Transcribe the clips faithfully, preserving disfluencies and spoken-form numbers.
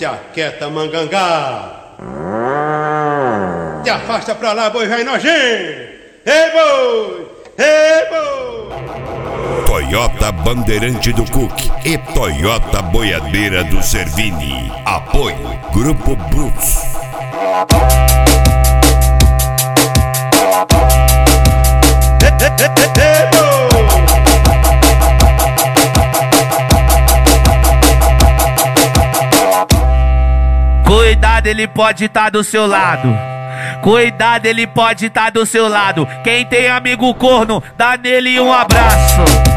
Jaqueta mangangá. Te afasta pra lá, boi vai nojento. Ei, boi! Ei, boi! Toyota Bandeirante do Cook e Toyota Boiadeira do Servini. Apoio Grupo Brutus. Cuidado, ele pode estar do seu lado. Cuidado, ele pode estar do seu lado. Quem tem amigo corno, dá nele um abraço.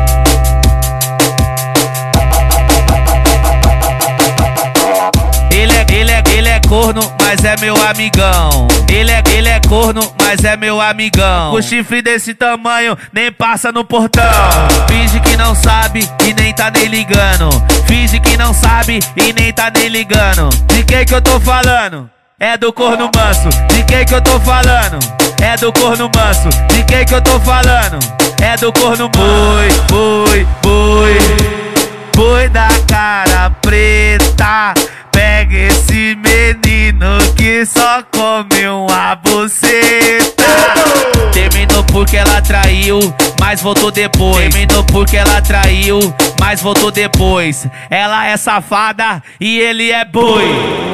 Ele é, ele é, ele é corno, mas é meu amigão. Ele é, ele é corno, mas é meu amigão. Com chifre desse tamanho, nem passa no portão. Finge que não sabe e nem tá nem ligando. Finge que não sabe e nem tá nem ligando. De quem que eu tô falando? É do corno manso. De quem que eu tô falando? É do corno manso. De quem que eu tô falando? É do corno boi, boi, boi. Boi da cara preta. Pega esse menino que só come uma buceta. Terminou porque ela traiu, mas voltou depois. Terminou porque ela traiu, mas voltou depois. Ela é safada e ele é boi.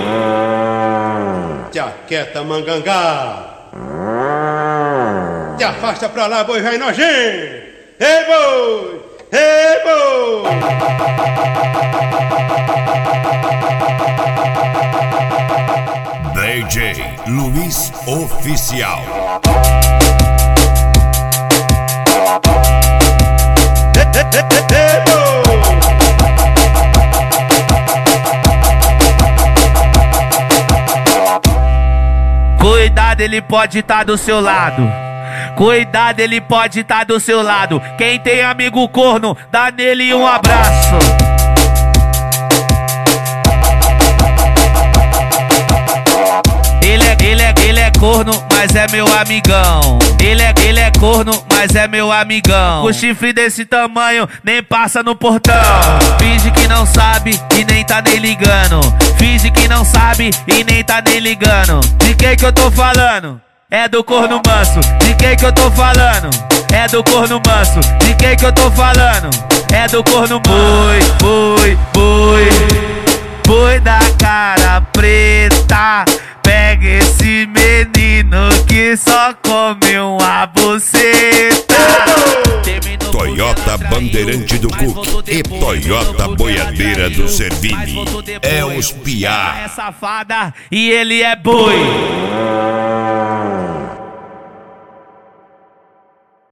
Jaqueta mangangá. Te afasta pra lá, boi vai nojento. Ei, boi! Ei, boi! D J Luiz Oficial. Cuidado, ele pode estar do seu lado. Cuidado, ele pode estar do seu lado. Quem tem amigo corno, dá nele um abraço. Ele é, ele é, ele é corno, mas é meu amigão. Ele é, ele é corno, mas é meu amigão. Com chifre desse tamanho, nem passa no portão. Finge que não sabe e nem tá nem ligando. Finge que não sabe e nem tá nem ligando. De quem que eu tô falando? É do corno manso. De quem que eu tô falando? É do corno manso. De quem que eu tô falando? É do corno boi, boi, boi. Boi da cara preta. Pega esse menino que só come uma buceta. Toyota Bandeirante do Cook e Toyota Boiadeira do Servini. É os piá. É safada e ele é boi.